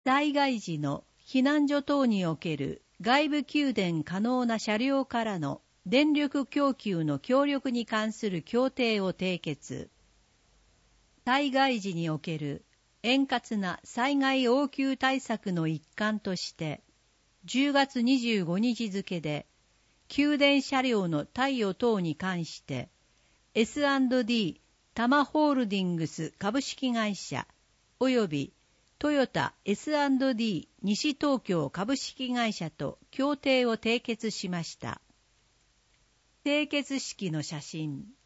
災害時の避難所等における外部給電可能な車両からの電力供給の協力に関する協定を締結。災害時における円滑な災害応急対策の一環として、10月25日付で、給電車両の貸与等に関して、S&D 多摩ホールディングス株式会社及びトヨタ S&D 西東京株式会社と協定を締結しました。締結式の写真。